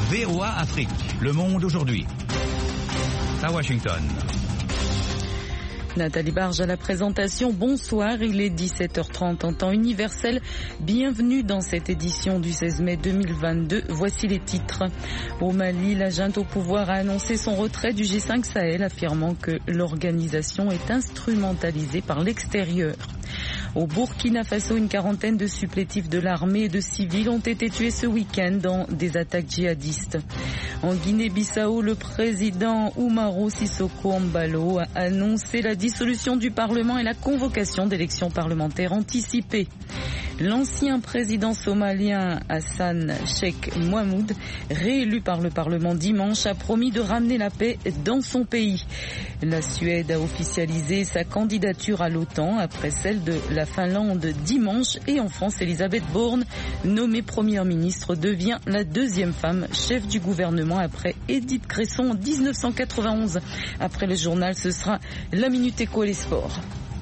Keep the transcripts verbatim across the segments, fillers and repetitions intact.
V O A Afrique, Le Monde aujourd'hui. À Washington. Nathalie Barge à la présentation. Bonsoir, il est dix-sept heures trente en temps universel. Bienvenue dans cette édition du seize mai deux mille vingt-deux. Voici les titres. Au Mali, la junte au pouvoir a annoncé son retrait du G cinq Sahel, affirmant que l'organisation est instrumentalisée par l'extérieur. Au Burkina Faso, une quarantaine de supplétifs de l'armée et de civils ont été tués ce week-end dans des attaques djihadistes. En Guinée-Bissau, le président Umaro Sissoko Embalo a annoncé la dissolution du Parlement et la convocation d'élections parlementaires anticipées. L'ancien président somalien Hassan Sheikh Mohamoud, réélu par le Parlement dimanche, a promis de ramener la paix dans son pays. La Suède a officialisé sa candidature à l'OTAN après celle de la Finlande dimanche. Et en France, Elisabeth Borne, nommée première ministre, devient la deuxième femme chef du gouvernement après Edith Cresson en dix-neuf cent quatre-vingt-onze. Après le journal, ce sera la Minute Éco et les sports.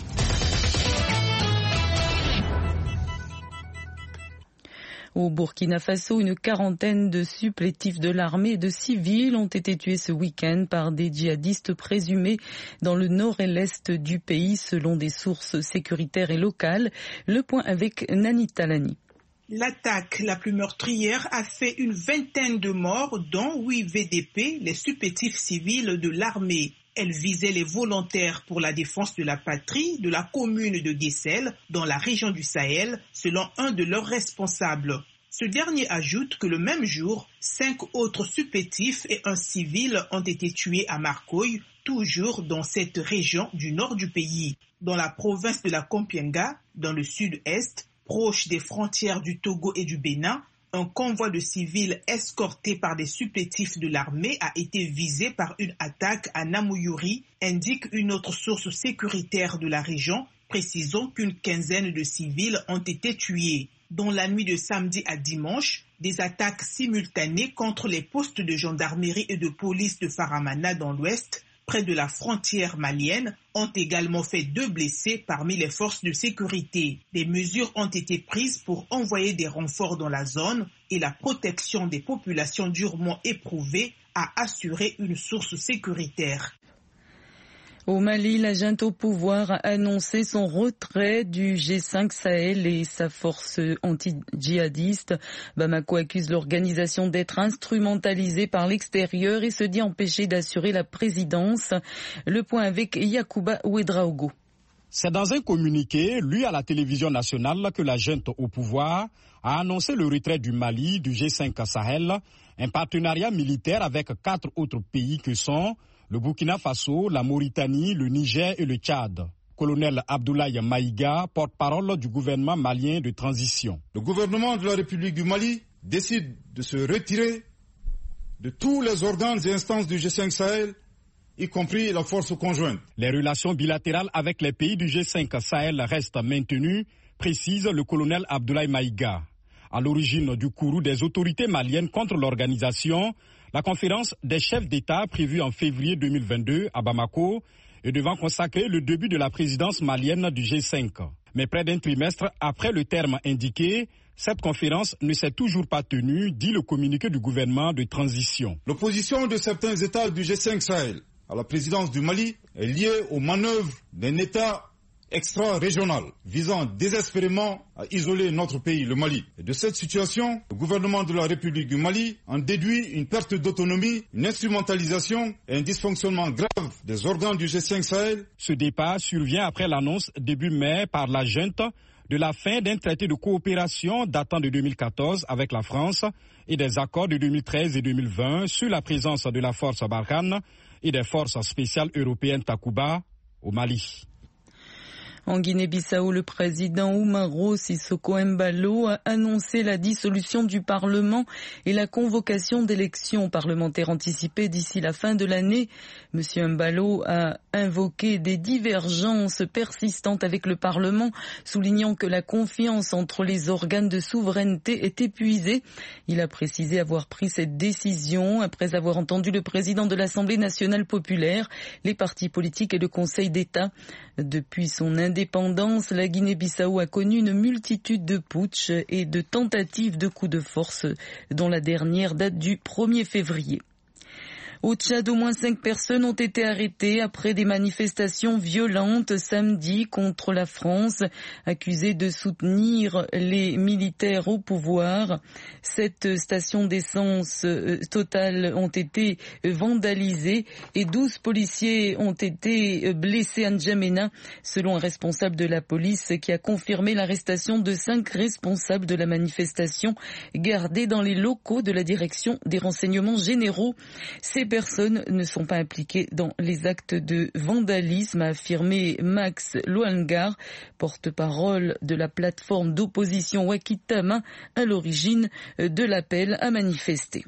Au Burkina Faso, une quarantaine de supplétifs de l'armée et de civils ont été tués ce week-end par des djihadistes présumés dans le nord et l'est du pays, selon des sources sécuritaires et locales. Le point avec Nani Talani. L'attaque la plus meurtrière a fait une vingtaine de morts, dont huit V D P, les supplétifs civils de l'armée. Elle visait les volontaires pour la défense de la patrie de la commune de Guessel, dans la région du Sahel, selon un de leurs responsables. Ce dernier ajoute que le même jour, cinq autres supplétifs et un civil ont été tués à Marcoy, toujours dans cette région du nord du pays. Dans la province de la Kompienga, dans le sud-est, proche des frontières du Togo et du Bénin, un convoi de civils escorté par des supplétifs de l'armée a été visé par une attaque à Namouyuri, indique une autre source sécuritaire de la région, précisant qu'une quinzaine de civils ont été tués. Dans la nuit de samedi à dimanche, des attaques simultanées contre les postes de gendarmerie et de police de Faramana dans l'ouest, près de la frontière malienne, ont également fait deux blessés parmi les forces de sécurité. Des mesures ont été prises pour envoyer des renforts dans la zone et la protection des populations durement éprouvées a assuré une source sécuritaire. Au Mali, la junte au pouvoir a annoncé son retrait du G cinq Sahel et sa force anti-djihadiste. Bamako accuse l'organisation d'être instrumentalisée par l'extérieur et se dit empêchée d'assurer la présidence. Le point avec Yacouba Ouedraogo. C'est dans un communiqué, lu à la télévision nationale, que la junte au pouvoir a annoncé le retrait du Mali du G cinq Sahel, un partenariat militaire avec quatre autres pays que sont le Burkina Faso, la Mauritanie, le Niger et le Tchad. Colonel Abdoulaye Maïga, porte-parole du gouvernement malien de transition. Le gouvernement de la République du Mali décide de se retirer de tous les organes et instances du G cinq Sahel, y compris la force conjointe. Les relations bilatérales avec les pays du G cinq Sahel restent maintenues, précise le colonel Abdoulaye Maïga. À l'origine du courroux des autorités maliennes contre l'organisation, la conférence des chefs d'État prévue en février deux mille vingt-deux à Bamako est devant consacrer le début de la présidence malienne du G cinq. Mais près d'un trimestre après le terme indiqué, cette conférence ne s'est toujours pas tenue, dit le communiqué du gouvernement de transition. L'opposition de certains États du G cinq Sahel à la présidence du Mali est liée aux manœuvres d'un État extra-régional visant désespérément à isoler notre pays, le Mali. Et de cette situation, le gouvernement de la République du Mali en déduit une perte d'autonomie, une instrumentalisation et un dysfonctionnement grave des organes du G cinq Sahel. Ce départ survient après l'annonce début mai par la junte de la fin d'un traité de coopération datant de deux mille quatorze avec la France et des accords de deux mille treize et deux mille vingt sur la présence de la force Barkhane et des forces spéciales européennes Takuba au Mali. En Guinée-Bissau, le président Umaro Sissoko Embalo a annoncé la dissolution du Parlement et la convocation d'élections parlementaires anticipées d'ici la fin de l'année. Monsieur Embalo a invoqué des divergences persistantes avec le Parlement, soulignant que la confiance entre les organes de souveraineté est épuisée. Il a précisé avoir pris cette décision après avoir entendu le président de l'Assemblée nationale populaire, les partis politiques et le Conseil d'État. Depuis son indépendance, la Guinée-Bissau a connu une multitude de putschs et de tentatives de coups de force, dont la dernière date du premier février. Au Tchad, au moins cinq personnes ont été arrêtées après des manifestations violentes samedi contre la France, accusées de soutenir les militaires au pouvoir. Sept stations d'essence Total ont été vandalisées et douze policiers ont été blessés à N'Djamena, selon un responsable de la police qui a confirmé l'arrestation de cinq responsables de la manifestation gardés dans les locaux de la direction des renseignements généraux. Ces personnes ne sont pas impliquées dans les actes de vandalisme, a affirmé Max Loangar, porte-parole de la plateforme d'opposition Wakitama, à l'origine de l'appel à manifester.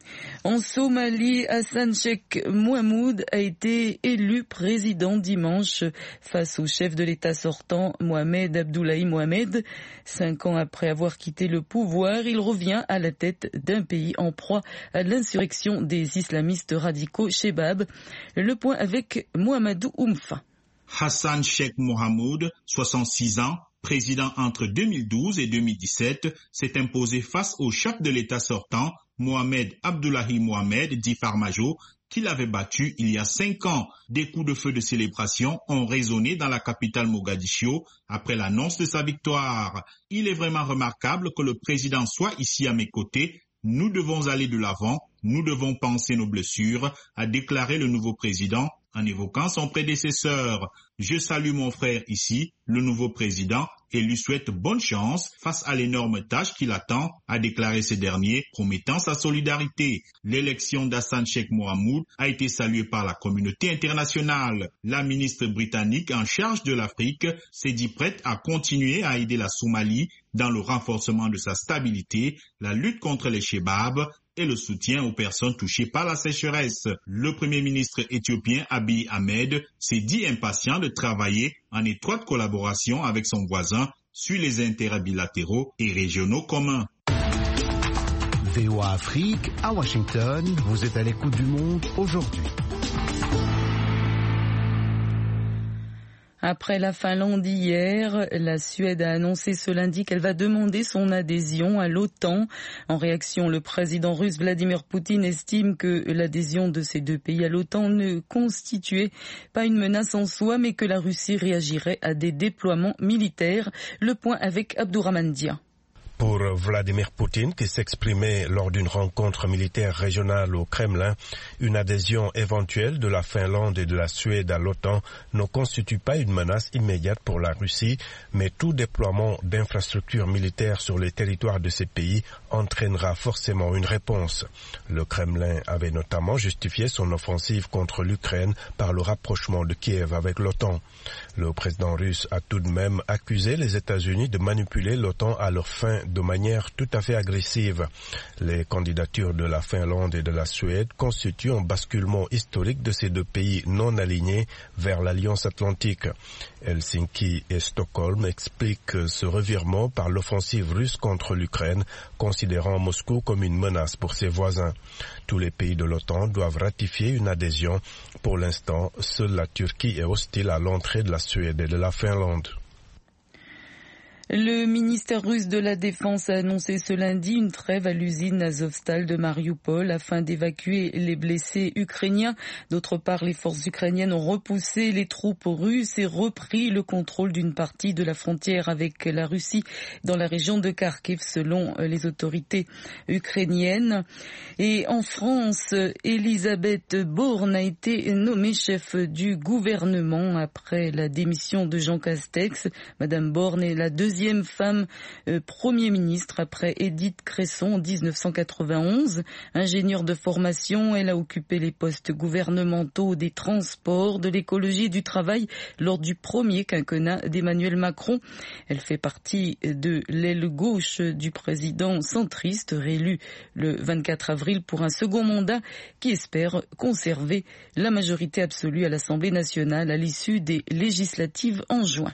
En Somalie, Hassan Sheikh Mohamud a été élu président dimanche face au chef de l'État sortant, Mohamed Abdullahi Mohamed. Cinq ans après avoir quitté le pouvoir, il revient à la tête d'un pays en proie à l'insurrection des islamistes radicaux Shebab. Le point avec Mohamedou Oumfa. Hassan Sheikh Mohamud, soixante-six ans, président entre deux mille douze et deux mille dix-sept, s'est imposé face au chef de l'État sortant, Mohamed Abdullahi Mohamed, dit Farmajo, qu'il avait battu il y a cinq ans. Des coups de feu de célébration ont résonné dans la capitale Mogadiscio après l'annonce de sa victoire. Il est vraiment remarquable que le président soit ici à mes côtés. Nous devons aller de l'avant, nous devons penser nos blessures, a déclaré le nouveau président en évoquant son prédécesseur. Je salue mon frère ici, le nouveau président, et lui souhaite bonne chance face à l'énorme tâche qui l'attend, a déclaré ce dernier, promettant sa solidarité. L'élection d'Hassan Sheikh Mohamud a été saluée par la communauté internationale. La ministre britannique en charge de l'Afrique s'est dit prête à continuer à aider la Somalie dans le renforcement de sa stabilité, la lutte contre les Shebab et le soutien aux personnes touchées par la sécheresse. Le premier ministre éthiopien Abiy Ahmed s'est dit impatient de travailler en étroite collaboration avec son voisin sur les intérêts bilatéraux et régionaux communs. V O A Afrique, à Washington, vous êtes à l'écoute du monde aujourd'hui. Après la Finlande hier, la Suède a annoncé ce lundi qu'elle va demander son adhésion à l'OTAN. En réaction, le président russe Vladimir Poutine estime que l'adhésion de ces deux pays à l'OTAN ne constituait pas une menace en soi, mais que la Russie réagirait à des déploiements militaires. Le point avec Abdourahmane Dia. Pour Vladimir Poutine, qui s'exprimait lors d'une rencontre militaire régionale au Kremlin, une adhésion éventuelle de la Finlande et de la Suède à l'OTAN ne constitue pas une menace immédiate pour la Russie, mais tout déploiement d'infrastructures militaires sur les territoires de ces pays entraînera forcément une réponse. Le Kremlin avait notamment justifié son offensive contre l'Ukraine par le rapprochement de Kiev avec l'OTAN. Le président russe a tout de même accusé les États-Unis de manipuler l'OTAN à leur fin de manière tout à fait agressive. Les candidatures de la Finlande et de la Suède constituent un basculement historique de ces deux pays non alignés vers l'Alliance Atlantique. Helsinki et Stockholm expliquent ce revirement par l'offensive russe contre l'Ukraine, considérant Moscou comme une menace pour ses voisins. Tous les pays de l'OTAN doivent ratifier une adhésion. Pour l'instant, seule la Turquie est hostile à l'entrée de la Suède et de la Finlande. Le ministère russe de la Défense a annoncé ce lundi une trêve à l'usine Azovstal de Mariupol afin d'évacuer les blessés ukrainiens. D'autre part, les forces ukrainiennes ont repoussé les troupes russes et repris le contrôle d'une partie de la frontière avec la Russie dans la région de Kharkiv, selon les autorités ukrainiennes. Et en France, Elisabeth Borne a été nommée chef du gouvernement après la démission de Jean Castex. Madame Borne est la deuxième deuxième femme euh, Premier ministre après Édith Cresson en dix-neuf cent quatre-vingt-onze. Ingénieure de formation, elle a occupé les postes gouvernementaux des transports, de l'écologie et du travail lors du premier quinquennat d'Emmanuel Macron. Elle fait partie de l'aile gauche du président centriste réélu le vingt-quatre avril pour un second mandat qui espère conserver la majorité absolue à l'Assemblée nationale à l'issue des législatives en juin.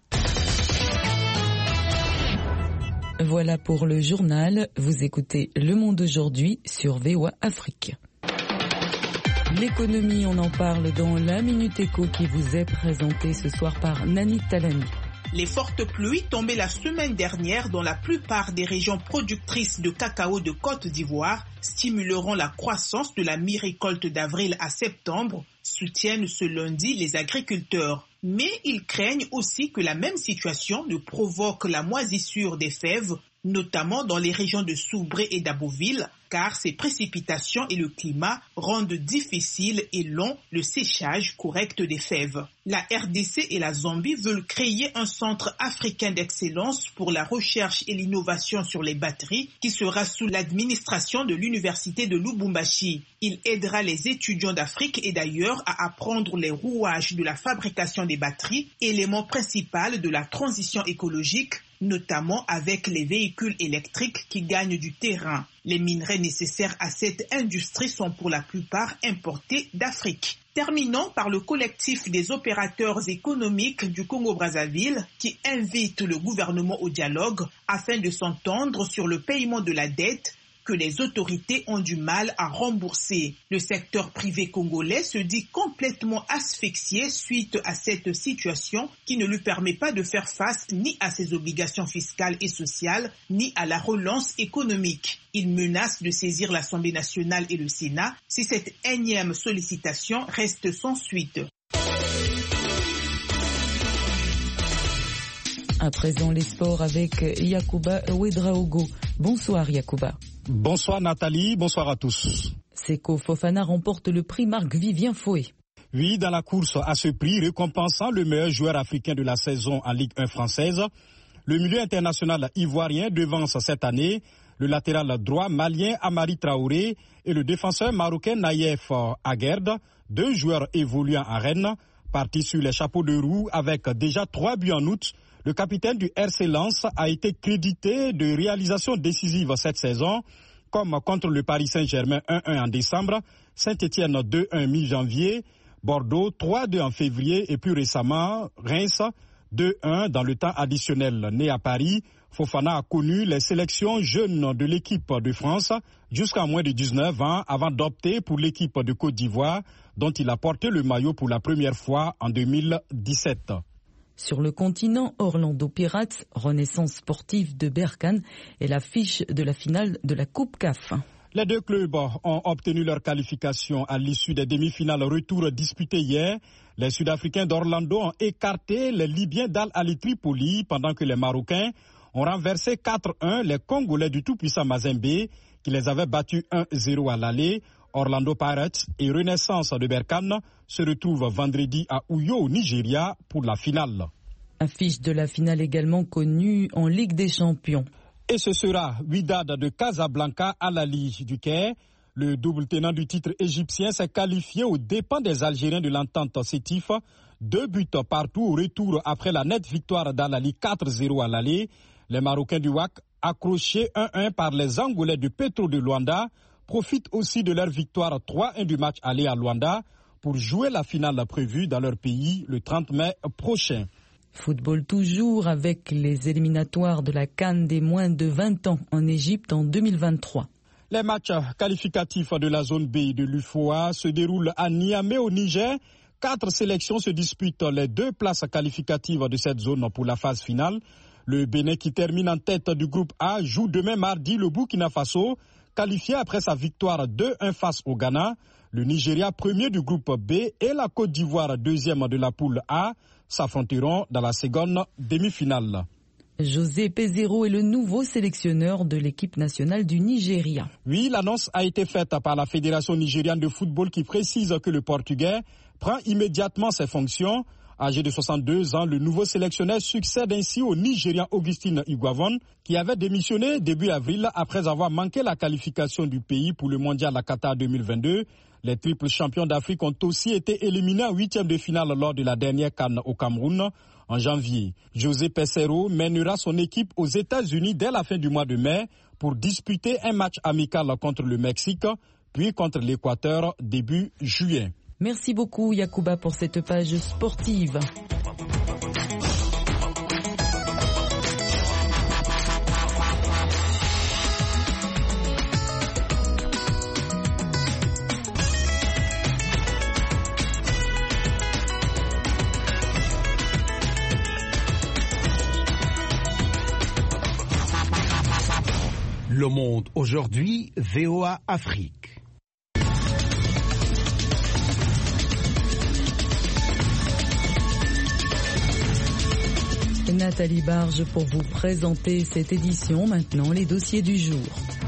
Voilà pour le journal. Vous écoutez Le Monde aujourd'hui sur V O A Afrique. L'économie, on en parle dans la Minute Éco qui vous est présentée ce soir par Nani Talani. Les fortes pluies tombées la semaine dernière dans la plupart des régions productrices de cacao de Côte d'Ivoire stimuleront la croissance de la mi-récolte d'avril à septembre, soutiennent ce lundi les agriculteurs. Mais ils craignent aussi que la même situation ne provoque la moisissure des fèves, notamment dans les régions de Soubré et d'Aboville, car ces précipitations et le climat rendent difficile et long le séchage correct des fèves. La R D C et la Zambie veulent créer un centre africain d'excellence pour la recherche et l'innovation sur les batteries qui sera sous l'administration de l'université de Lubumbashi. Il aidera les étudiants d'Afrique et d'ailleurs à apprendre les rouages de la fabrication des batteries, élément principal de la transition écologique, notamment avec les véhicules électriques qui gagnent du terrain. Les minerais nécessaires à cette industrie sont pour la plupart importés d'Afrique. Terminons par le collectif des opérateurs économiques du Congo-Brazzaville qui invite le gouvernement au dialogue afin de s'entendre sur le paiement de la dette que les autorités ont du mal à rembourser. Le secteur privé congolais se dit complètement asphyxié suite à cette situation qui ne lui permet pas de faire face ni à ses obligations fiscales et sociales, ni à la relance économique. Il menace de saisir l'Assemblée nationale et le Sénat si cette énième sollicitation reste sans suite. À présent, les sports avec Yacouba Ouedraogo. Bonsoir Yacouba. Bonsoir Nathalie, bonsoir à tous. Seko Fofana remporte le prix Marc-Vivien Foué. Oui, dans la course à ce prix récompensant le meilleur joueur africain de la saison en Ligue un française, le milieu international ivoirien devance cette année le latéral droit malien Amari Traoré et le défenseur marocain Naïef Aguerd, deux joueurs évoluant à Rennes, partis sur les chapeaux de roue avec déjà trois buts en août. Le capitaine du R C Lens a été crédité de réalisations décisives cette saison, comme contre le Paris Saint-Germain un un en décembre, Saint-Étienne deux un mi-janvier, Bordeaux trois deux en février et plus récemment Reims deux un dans le temps additionnel. Né à Paris, Fofana a connu les sélections jeunes de l'équipe de France jusqu'à moins de dix-neuf ans avant d'opter pour l'équipe de Côte d'Ivoire dont il a porté le maillot pour la première fois en deux mille dix-sept. Sur le continent, Orlando Pirates, renaissance sportive de Berkane, est l'affiche de la finale de la Coupe C A F. Les deux clubs ont obtenu leur qualification à l'issue des demi-finales retour disputées hier. Les Sud-Africains d'Orlando ont écarté les Libyens d'Al Ahly Tripoli pendant que les Marocains ont renversé quatre un les Congolais du tout-puissant Mazembe qui les avait battus un zéro à l'aller. Orlando Pirates et Renaissance de Berkane se retrouvent vendredi à Uyo au Nigeria pour la finale. Affiche de la finale également connue en Ligue des Champions. Et ce sera Wydad de Casablanca à l'Ali du Caire. Le double tenant du titre égyptien s'est qualifié aux dépens des Algériens de l'entente Sétif. Deux buts partout au retour après la nette victoire d'Al-Ali quatre zéro à l'aller. Les Marocains du W A C, accrochés un un par les Angolais de Petro de Luanda, profitent aussi de leur victoire trois un du match aller à Luanda pour jouer la finale prévue dans leur pays le trente mai prochain. Football toujours avec les éliminatoires de la CAN des moins de vingt ans en Égypte en deux mille vingt-trois. Les matchs qualificatifs de la zone B de l'U F O A se déroulent à Niamey au Niger. Quatre sélections se disputent les deux places qualificatives de cette zone pour la phase finale. Le Bénin qui termine en tête du groupe A joue demain mardi le Burkina Faso, qualifié après sa victoire deux un face au Ghana. Le Nigeria, premier du groupe B, et la Côte d'Ivoire, deuxième de la poule A, s'affronteront dans la seconde demi-finale. José Peseiro est le nouveau sélectionneur de l'équipe nationale du Nigeria. Oui, l'annonce a été faite par la Fédération nigériane de football qui précise que le Portugais prend immédiatement ses fonctions. Âgé de soixante-deux ans, le nouveau sélectionneur succède ainsi au Nigérian Augustine Iguavon qui avait démissionné début avril après avoir manqué la qualification du pays pour le mondial à Qatar deux mille vingt-deux. Les triples champions d'Afrique ont aussi été éliminés en huitième de finale lors de la dernière CAN au Cameroun en janvier. José Peseiro mènera son équipe aux États-Unis dès la fin du mois de mai pour disputer un match amical contre le Mexique, puis contre l'Équateur début juillet. Merci beaucoup Yacouba pour cette page sportive. Le Monde aujourd'hui, V O A Afrique. Nathalie Barge pour vous présenter cette édition. Maintenant, les dossiers du jour.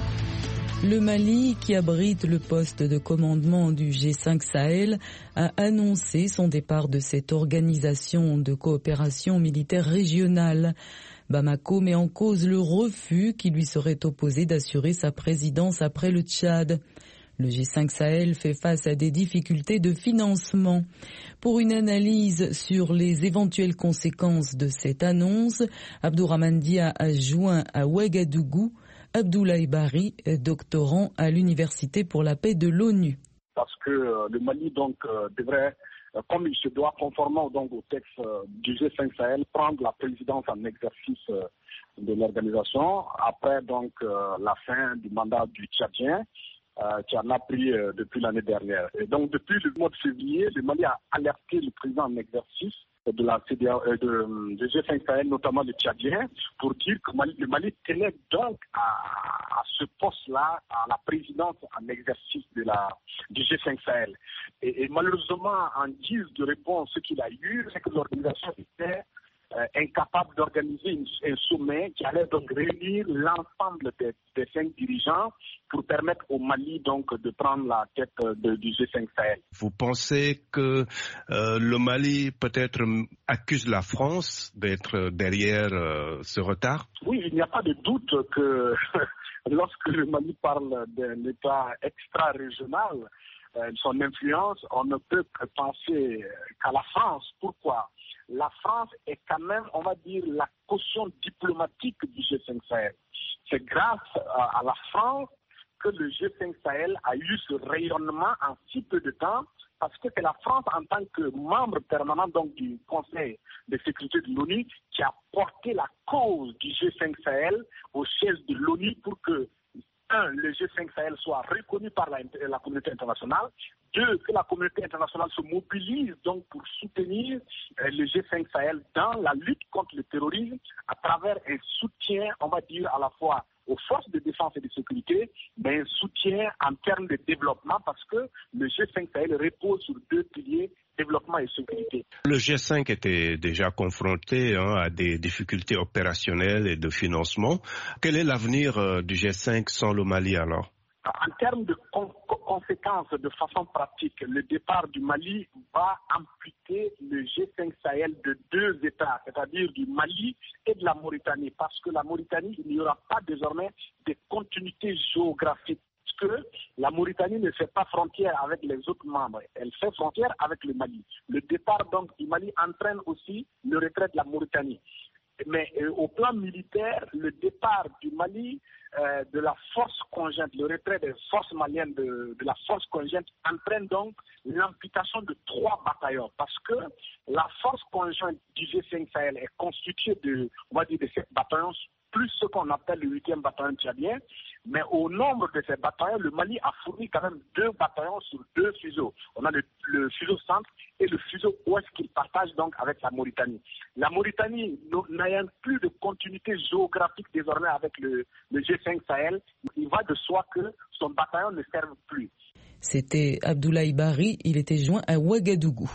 Le Mali, qui abrite le poste de commandement du G cinq Sahel, a annoncé son départ de cette organisation de coopération militaire régionale. Bamako met en cause le refus qui lui serait opposé d'assurer sa présidence après le Tchad. Le G cinq Sahel fait face à des difficultés de financement. Pour une analyse sur les éventuelles conséquences de cette annonce, Abdourahmane Dia a joint à Ouagadougou Abdoulaye Bari, doctorant à l'Université pour la paix de l'ONU. Parce que euh, le Mali donc euh, devrait, euh, comme il se doit conformément donc au texte euh, du G cinq Sahel, prendre la présidence en exercice euh, de l'organisation après donc euh, la fin du mandat du Tchadien. Euh, qui en a pris euh, depuis l'année dernière. Et donc, depuis le mois de février, le Mali a alerté le président en exercice de la C D A O, euh, de, de G cinq Sahel, notamment le Tchadien, pour dire que Mali, le Mali tenait donc à, à ce poste-là, à la présidence en exercice de la, du G cinq Sahel. Et, et malheureusement, en guise de réponse, ce qu'il a eu, c'est que l'organisation était Euh, incapable d'organiser une, un sommet qui allait donc réunir l'ensemble des, des cinq dirigeants pour permettre au Mali donc de prendre la tête de, du G cinq Sahel. Vous pensez que euh, le Mali peut-être accuse la France d'être derrière euh, ce retard? Oui, il n'y a pas de doute que lorsque le Mali parle d'un État extra-régional, euh, son influence, on ne peut que penser qu'à la France. Pourquoi? La France est quand même, on va dire, la caution diplomatique du G cinq Sahel. C'est grâce à, à la France que le G cinq Sahel a eu ce rayonnement en si peu de temps, parce que c'est la France en tant que membre permanent donc du Conseil de sécurité de l'ONU qui a porté la cause du G cinq Sahel au siège de l'ONU pour que un, le G cinq Sahel soit reconnu par la, la communauté internationale. Deux, que la communauté internationale se mobilise donc pour soutenir euh, le G cinq Sahel dans la lutte contre le terrorisme à travers un soutien, on va dire, à la fois aux forces de défense et de sécurité, mais un soutien en termes de développement parce que le G cinq Sahel repose sur deux piliers, développement et sécurité. Le G cinq était déjà confronté hein, à des difficultés opérationnelles et de financement. Quel est l'avenir euh, du G cinq sans le Mali alors? En termes de con- conséquences de façon pratique, le départ du Mali va amputer le G cinq Sahel de deux États, c'est-à-dire du Mali et de la Mauritanie, parce que la Mauritanie, il n'y aura pas désormais de continuité géographique. Que la Mauritanie ne fait pas frontière avec les autres membres, elle fait frontière avec le Mali. Le départ donc du Mali entraîne aussi le retrait de la Mauritanie. Mais euh, au plan militaire, le départ du Mali, euh, de la force conjointe, le retrait des forces maliennes de, de la force conjointe entraîne donc l'amputation de trois bataillons, parce que la force conjointe du G cinq Sahel est constituée de, on va dire, de sept bataillons, plus ce qu'on appelle le huitième bataillon tchadien, mais au nombre de ces bataillons, le Mali a fourni quand même deux bataillons sur deux fuseaux. On a le, le fuseau centre et le fuseau ouest qu'il partage donc avec la Mauritanie. La Mauritanie, n'ayant plus de continuité géographique désormais avec le, le G cinq Sahel, il va de soi que son bataillon ne serve plus. C'était Abdoulaye Bari, il était joint à Ouagadougou.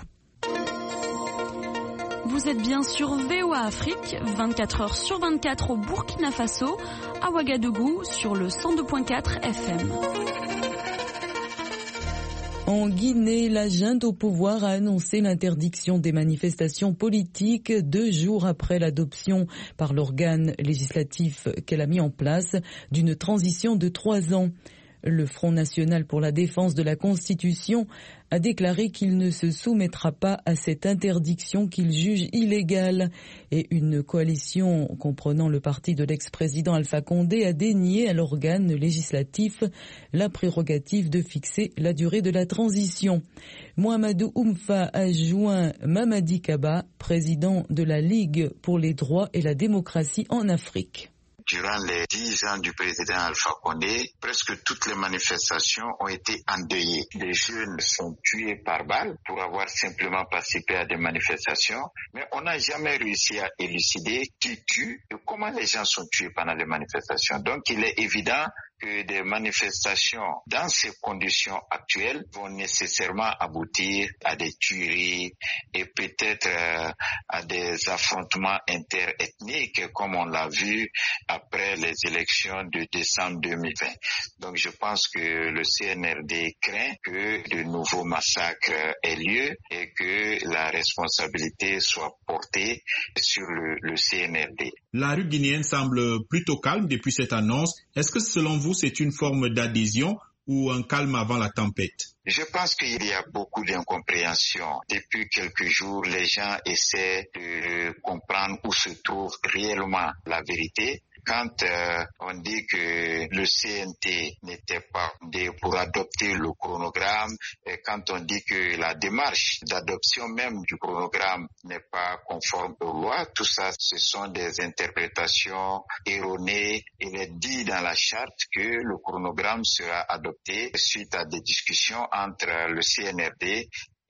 Vous êtes bien sur V O A Afrique, vingt-quatre heures sur vingt-quatre au Burkina Faso, à Ouagadougou sur le cent deux virgule quatre F M. En Guinée, la junte au pouvoir a annoncé l'interdiction des manifestations politiques deux jours après l'adoption par l'organe législatif qu'elle a mis en place d'une transition de trois ans. Le Front national pour la défense de la Constitution a déclaré qu'il ne se soumettra pas à cette interdiction qu'il juge illégale. Et une coalition comprenant le parti de l'ex-président Alpha Condé a dénié à l'organe législatif la prérogative de fixer la durée de la transition. Mohamedou Oumfa a joint Mamadi Kaba, président de la Ligue pour les droits et la démocratie en Afrique. durant les dix ans du président Alpha Condé, presque toutes les manifestations ont été endeuillées. Des jeunes sont tués par balle pour avoir simplement participé à des manifestations, mais on n'a jamais réussi à élucider qui tue et comment les gens sont tués pendant les manifestations. Donc il est évident que des manifestations dans ces conditions actuelles vont nécessairement aboutir à des tueries et peut-être euh, à des affrontements interethniques comme on l'a vu après les élections de décembre deux mille vingt. Donc je pense que le C N R D craint que de nouveaux massacres aient lieu et que la responsabilité soit portée sur le, le C N R D. La rue guinéenne semble plutôt calme depuis cette annonce. Est-ce que selon vous, c'est une forme d'adhésion ou un calme avant la tempête? Je pense qu'il y a beaucoup d'incompréhension. Depuis quelques jours, les gens essaient de comprendre où se trouve réellement la vérité. Quand euh, on dit que le C N T n'était pas fondé pour adopter le chronogramme, et quand on dit que la démarche d'adoption même du chronogramme n'est pas conforme aux lois, tout ça, ce sont des interprétations erronées. Il est dit dans la charte que le chronogramme sera adopté suite à des discussions entre le C N R D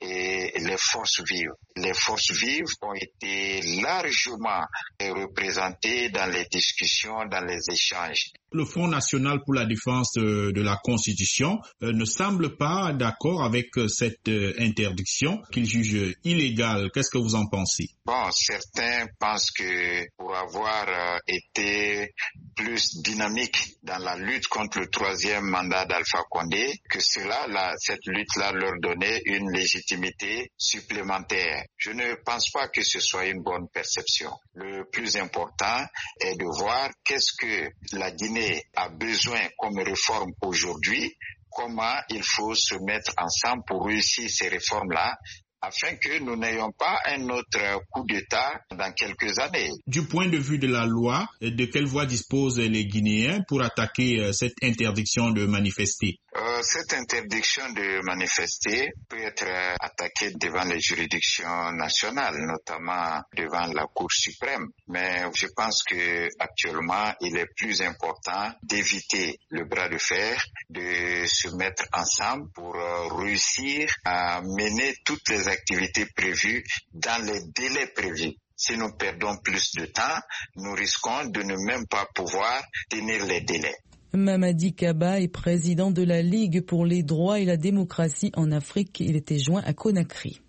et les forces vives. Les forces vives ont été largement représentées dans les discussions, dans les échanges. Le Front national pour la défense de la Constitution ne semble pas d'accord avec cette interdiction qu'il juge illégale. Qu'est-ce que vous en pensez? Bon, certains pensent que pour avoir été plus dynamique dans la lutte contre le troisième mandat d'Alpha Condé, que cela, là, cette lutte-là leur donnait une légitimité supplémentaire. Je ne pense pas que ce soit une bonne perception. Le plus important est de voir qu'est-ce que la Guinée a besoin comme réforme aujourd'hui, comment il faut se mettre ensemble pour réussir ces réformes-là, afin que nous n'ayons pas un autre coup d'État dans quelques années. Du point de vue de la loi, de quelle voie disposent les Guinéens pour attaquer cette interdiction de manifester? Euh, cette interdiction de manifester peut être attaquée devant les juridictions nationales, notamment devant la Cour suprême. Mais je pense que actuellement, il est plus important d'éviter le bras de fer, de se mettre ensemble pour euh, réussir à mener toutes les activités prévues dans les délais prévus. Si nous perdons plus de temps, nous risquons de ne même pas pouvoir tenir les délais. Mamadi Kaba est président de la Ligue pour les droits et la démocratie en Afrique. Il était joint à Conakry.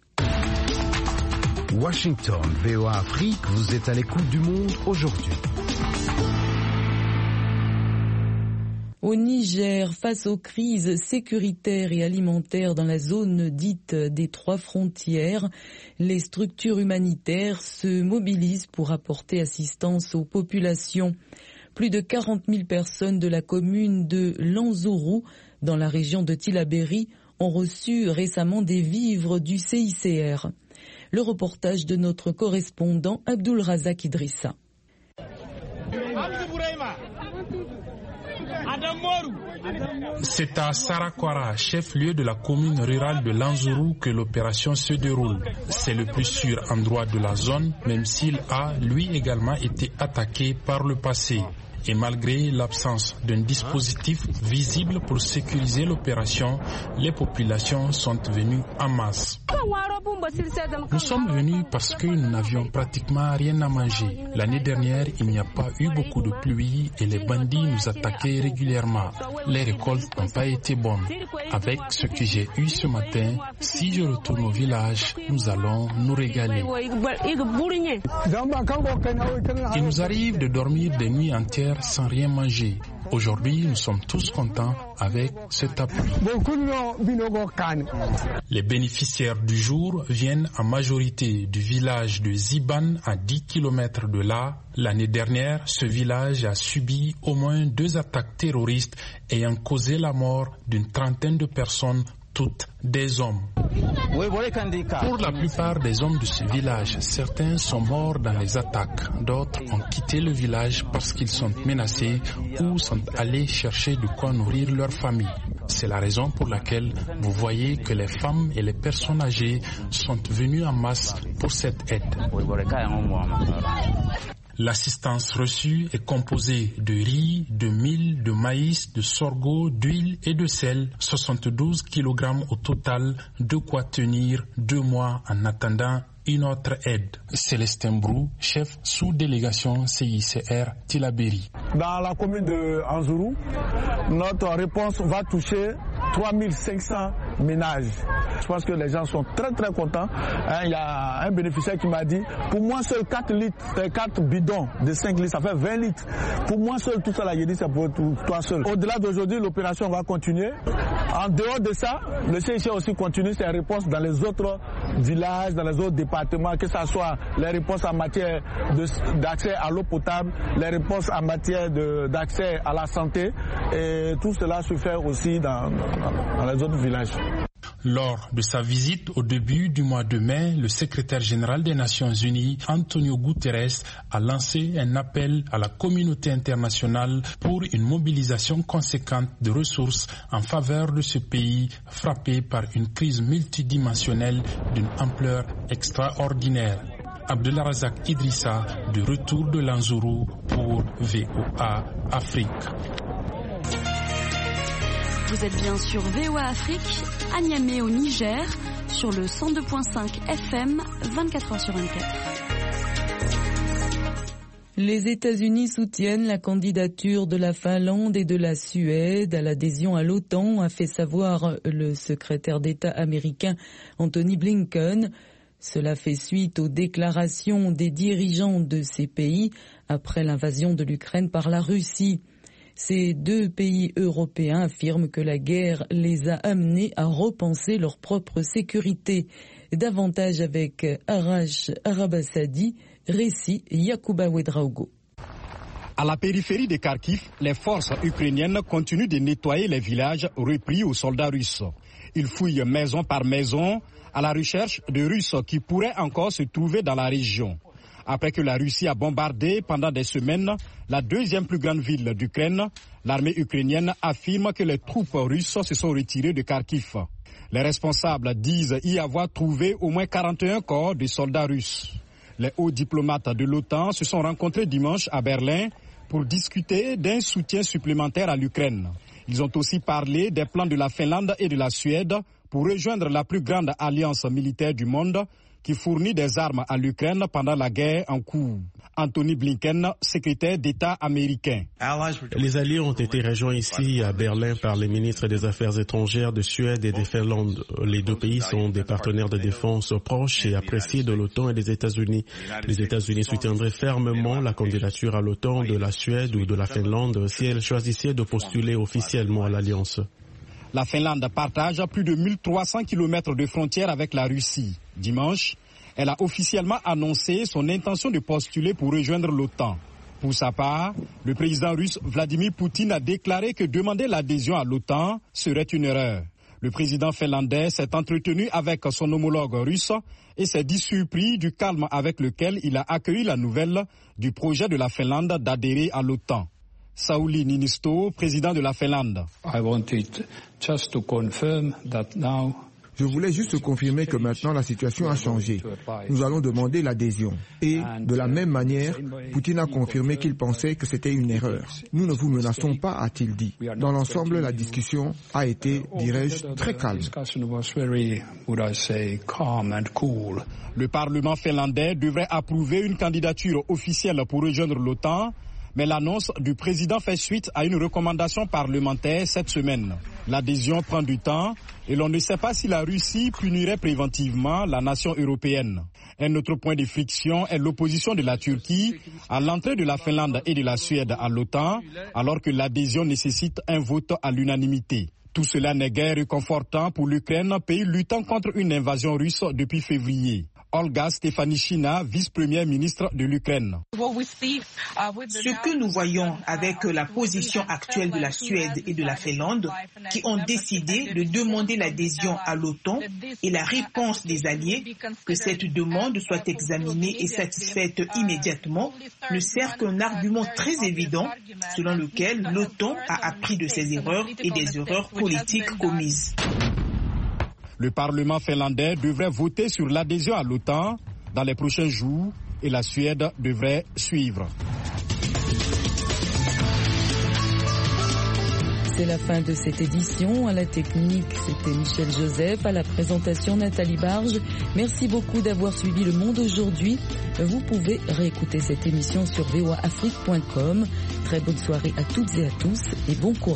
Washington, V O A Afrique, vous êtes à l'écoute du monde aujourd'hui. Au Niger, face aux crises sécuritaires et alimentaires dans la zone dite des trois frontières, les structures humanitaires se mobilisent pour apporter assistance aux populations. Plus de quarante mille personnes de la commune de Lanzourou, dans la région de Tillabéri, ont reçu récemment des vivres du C I C R. Le reportage de notre correspondant Abdul Razak Idrissa. C'est à Sarakwara, chef-lieu de la commune rurale de Lanzourou, que l'opération se déroule. C'est le plus sûr endroit de la zone, même s'il a, lui également, été attaqué par le passé. Et malgré l'absence d'un dispositif visible pour sécuriser l'opération, les populations sont venues en masse. Nous sommes venus parce que nous n'avions pratiquement rien à manger. L'année dernière, il n'y a pas eu beaucoup de pluie et les bandits nous attaquaient régulièrement. Les récoltes n'ont pas été bonnes. Avec ce que j'ai eu ce matin, si je retourne au village, nous allons nous régaler. Il nous arrive de dormir des nuits entières sans rien manger. Aujourd'hui, nous sommes tous contents avec cet appui. Les bénéficiaires du jour viennent en majorité du village de Ziban, à dix kilomètres de là. L'année dernière, ce village a subi au moins deux attaques terroristes ayant causé la mort d'une trentaine de personnes, toutes des hommes. Pour la plupart des hommes de ce village, certains sont morts dans les attaques, d'autres ont quitté le village parce qu'ils sont menacés ou sont allés chercher de quoi nourrir leur famille. C'est la raison pour laquelle vous voyez que les femmes et les personnes âgées sont venues en masse pour cette aide. L'assistance reçue est composée de riz, de mil, de maïs, de sorgho, d'huile et de sel. soixante-douze kilogrammes au total, de quoi tenir deux mois en attendant une autre aide. Célestin Brou, chef sous-délégation C I C R Tillabéri. Dans la commune de Anzourou, notre réponse va toucher trois mille cinq cents ménages. Je pense que les gens sont très très contents. Il y a un bénéficiaire qui m'a dit, pour moi seul quatre litres, quatre bidons de cinq litres, ça fait vingt litres. Pour moi seul, tout ça là, j'ai dit, c'est pour toi seul. Au-delà d'aujourd'hui, l'opération va continuer. En dehors de ça, le C I C R aussi continue ses réponses dans les autres villages, dans les autres départements, que ce soit les réponses en matière d'accès à l'eau potable, les réponses en matière d'accès à la santé, et tout cela se fait aussi dans, dans les autres villages. Lors de sa visite au début du mois de mai, le secrétaire général des Nations Unies, Antonio Guterres, a lancé un appel à la communauté internationale pour une mobilisation conséquente de ressources en faveur de ce pays frappé par une crise multidimensionnelle d'une ampleur extraordinaire. Abdelrazak Idrissa, de retour de Lanzourou pour V O A Afrique. Vous êtes bien sur V O A Afrique, à Niamey au Niger, sur le cent deux virgule cinq F M, vingt-quatre heures sur vingt-quatre. Les États-Unis soutiennent la candidature de la Finlande et de la Suède à l'adhésion à l'OTAN, a fait savoir le secrétaire d'État américain Anthony Blinken. Cela fait suite aux déclarations des dirigeants de ces pays après l'invasion de l'Ukraine par la Russie. Ces deux pays européens affirment que la guerre les a amenés à repenser leur propre sécurité. Davantage avec Arash Arabassadi, récit Yacouba Ouedraogo. À la périphérie de Kharkiv, les forces ukrainiennes continuent de nettoyer les villages repris aux soldats russes. Ils fouillent maison par maison à la recherche de Russes qui pourraient encore se trouver dans la région. Après que la Russie a bombardé pendant des semaines la deuxième plus grande ville d'Ukraine, l'armée ukrainienne affirme que les troupes russes se sont retirées de Kharkiv. Les responsables disent y avoir trouvé au moins quarante et un corps de soldats russes. Les hauts diplomates de l'OTAN se sont rencontrés dimanche à Berlin pour discuter d'un soutien supplémentaire à l'Ukraine. Ils ont aussi parlé des plans de la Finlande et de la Suède pour rejoindre la plus grande alliance militaire du monde qui fournit des armes à l'Ukraine pendant la guerre en cours. Anthony Blinken, secrétaire d'État américain. Les alliés ont été rejoints ici à Berlin par les ministres des Affaires étrangères de Suède et de Finlande. Les deux pays sont des partenaires de défense proches et appréciés de l'OTAN et des États-Unis. Les États-Unis soutiendraient fermement la candidature à l'OTAN de la Suède ou de la Finlande si elles choisissaient de postuler officiellement à l'Alliance. La Finlande partage plus de mille trois cents kilomètres de frontière avec la Russie. Dimanche, elle a officiellement annoncé son intention de postuler pour rejoindre l'OTAN. Pour sa part, le président russe Vladimir Poutine a déclaré que demander l'adhésion à l'OTAN serait une erreur. Le président finlandais s'est entretenu avec son homologue russe et s'est dit surpris du calme avec lequel il a accueilli la nouvelle du projet de la Finlande d'adhérer à l'OTAN. Sauli Niinisto, président de la Finlande. Je voulais juste confirmer que maintenant la situation a changé. Nous allons demander l'adhésion. Et de la même manière, Poutine a confirmé qu'il pensait que c'était une erreur. Nous ne vous menaçons pas, a-t-il dit. Dans l'ensemble, la discussion a été, dirais-je, très calme. Le Parlement finlandais devrait approuver une candidature officielle pour rejoindre l'OTAN. Mais l'annonce du président fait suite à une recommandation parlementaire cette semaine. L'adhésion prend du temps et l'on ne sait pas si la Russie punirait préventivement la nation européenne. Un autre point de friction est l'opposition de la Turquie à l'entrée de la Finlande et de la Suède à l'OTAN, alors que l'adhésion nécessite un vote à l'unanimité. Tout cela n'est guère réconfortant pour l'Ukraine, pays luttant contre une invasion russe depuis février. Olga Stefanishyna, vice-première ministre de l'Ukraine. Ce que nous voyons avec la position actuelle de la Suède et de la Finlande, qui ont décidé de demander l'adhésion à l'OTAN, et la réponse des alliés, que cette demande soit examinée et satisfaite immédiatement, ne sert qu'un argument très évident selon lequel l'OTAN a appris de ses erreurs et des erreurs politiques commises. Le Parlement finlandais devrait voter sur l'adhésion à l'OTAN dans les prochains jours, et la Suède devraient suivre. C'est la fin de cette édition. À la technique, c'était Michel Joseph. À la présentation, Nathalie Barge. Merci beaucoup d'avoir suivi Le Monde aujourd'hui. Vous pouvez réécouter cette émission sur v o a afrique point com. Très bonne soirée à toutes et à tous et bon courage.